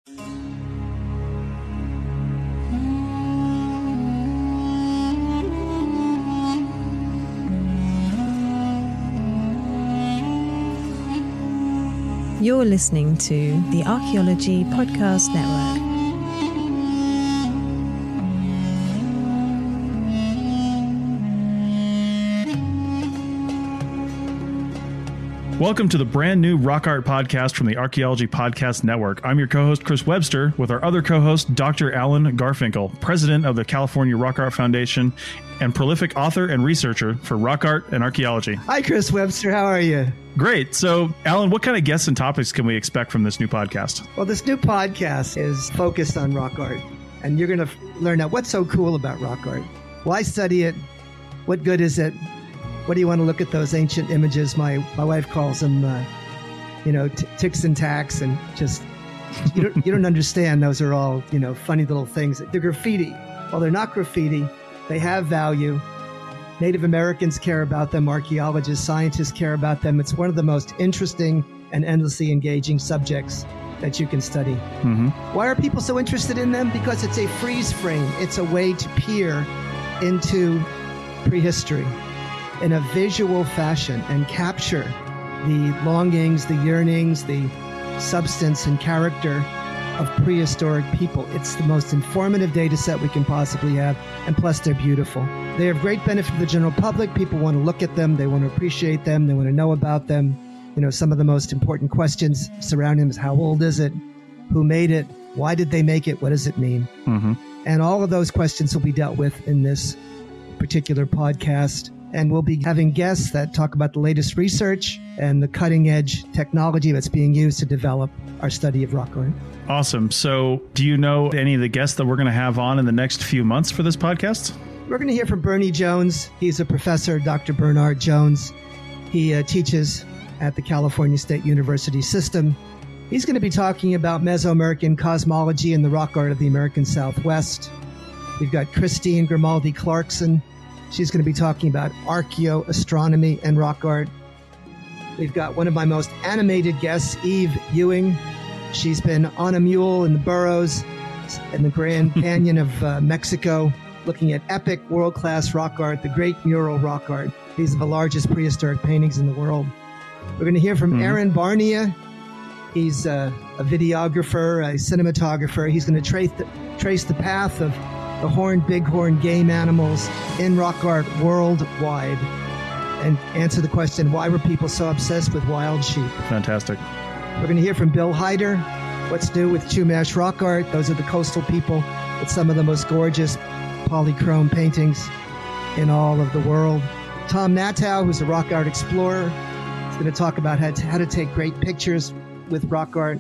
You're listening to the Archaeology Podcast Network. Welcome to the brand new Rock Art Podcast from the Archaeology Podcast Network. I'm your co-host, Chris Webster, with our other co-host, Dr. Alan Garfinkel, president of the California Rock Art Foundation and prolific author and researcher for rock art and archaeology. Hi, Chris Webster. How are you? Great. So, Alan, what kind of guests and topics can we expect from this new podcast? Well, this new podcast is focused on rock art, and you're going to learn out what's so cool about rock art. Why study it? What good is it? What do you want to look at those ancient images? My wife calls them, ticks and tacks, and just you don't understand. Those are all funny little things. They're graffiti. Well, they're not graffiti. They have value. Native Americans care about them. Archaeologists, scientists care about them. It's one of the most interesting and endlessly engaging subjects that you can study. Mm-hmm. Why are people so interested in them? Because it's a freeze frame. It's a way to peer into prehistory in a visual fashion and capture the longings, the yearnings, the substance and character of prehistoric people. It's the most informative data set we can possibly have, and plus they're beautiful. They have great benefit to the general public. People want to look at them. They want to appreciate them. They want to know about them. Some of the most important questions surrounding them is how old is it? Who made it? Why did they make it? What does it mean? Mm-hmm. And all of those questions will be dealt with in this particular podcast. And we'll be having guests that talk about the latest research and the cutting edge technology that's being used to develop our study of rock art. Awesome. So do you know any of the guests that we're going to have on in the next few months for this podcast? We're going to hear from Bernie Jones. He's a professor, Dr. Bernard Jones. He teaches at the California State University system. He's going to be talking about Mesoamerican cosmology and the rock art of the American Southwest. We've got Christine Grimaldi Clarkson. She's going to be talking about archaeoastronomy and rock art. We've got one of my most animated guests, Eve Ewing. She's been on a mule in the burrows in the Grand Canyon of Mexico, looking at epic world-class rock art, the Great Mural rock art. These are the largest prehistoric paintings in the world. We're going to hear from Aaron Barnia. He's a videographer, a cinematographer. He's going to trace the path of the horned bighorn game animals in rock art worldwide and answer the question, why were people so obsessed with wild sheep? Fantastic. We're going to hear from Bill Hyder, what's new with Chumash rock art. Those are the coastal people with some of the most gorgeous polychrome paintings in all of the world. Tom Natow, who's a rock art explorer, is going to talk about how to take great pictures with rock art.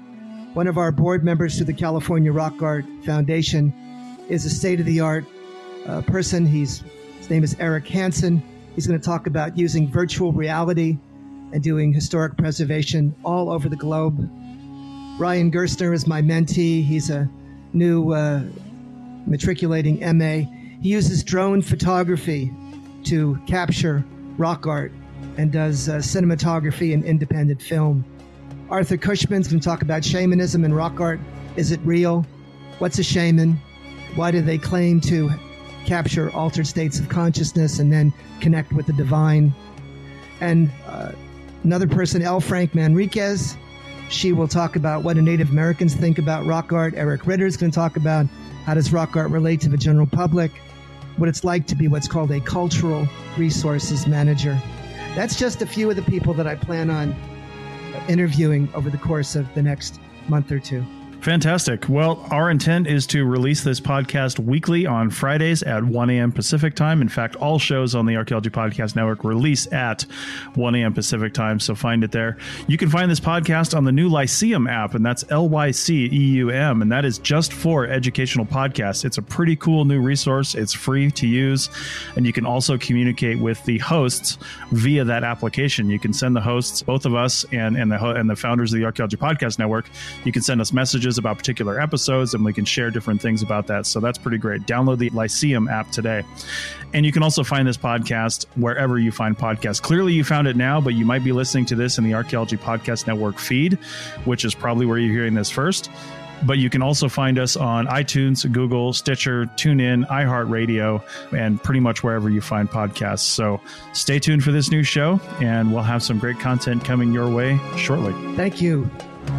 One of our board members through the California Rock Art Foundation is a state-of-the-art person. His name is Eric Hansen. He's going to talk about using virtual reality and doing historic preservation all over the globe. Ryan Gerstner is my mentee. He's a new matriculating MA. He uses drone photography to capture rock art and does cinematography and independent film. Arthur Cushman's going to talk about shamanism and rock art. Is it real? What's a shaman? Why do they claim to capture altered states of consciousness and then connect with the divine? And another person, L. Frank Manriquez, she will talk about what do Native Americans think about rock art. Eric Ritter is going to talk about how does rock art relate to the general public, what it's like to be what's called a cultural resources manager. That's just a few of the people that I plan on interviewing over the course of the next month or two. Fantastic. Well, our intent is to release this podcast weekly on Fridays at 1 a.m. Pacific time. In fact, all shows on the Archaeology Podcast Network release at 1 a.m. Pacific time, so find it there. You can find this podcast on the new Lyceum app, and that's Lyceum, and that is just for educational podcasts. It's a pretty cool new resource. It's free to use, and you can also communicate with the hosts via that application. You can send the hosts, both of us and the founders of the Archaeology Podcast Network, you can send us messages messages about particular episodes, and we can share different things about that. So that's pretty great. Download the Lyceum app today. And you can also find this podcast wherever you find podcasts. Clearly, you found it now, but you might be listening to this in the Archaeology Podcast Network feed, which is probably where you're hearing this first. But you can also find us on iTunes, Google, Stitcher, TuneIn, iHeartRadio, and pretty much wherever you find podcasts. So stay tuned for this new show, and we'll have some great content coming your way shortly. Thank you.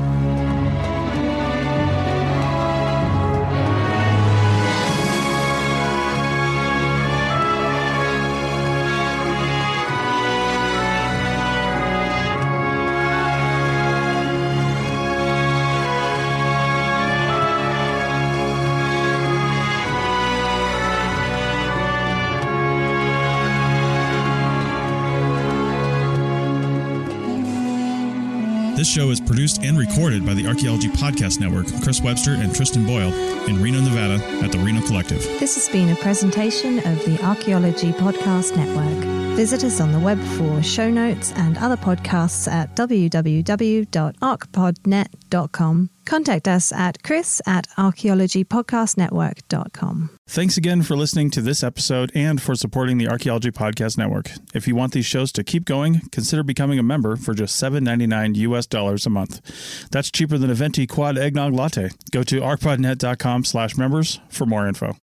This show is produced and recorded by the Archaeology Podcast Network, Chris Webster and Tristan Boyle, in Reno, Nevada, at the Reno Collective. This has been a presentation of the Archaeology Podcast Network. Visit us on the web for show notes and other podcasts at www.archpodnet.com. Contact us at chris@archaeologypodcastnetwork.com. Thanks again for listening to this episode and for supporting the Archaeology Podcast Network. If you want these shows to keep going, consider becoming a member for just $7.99 US a month. That's cheaper than a venti quad eggnog latte. Go to archpodnet.com/members for more info.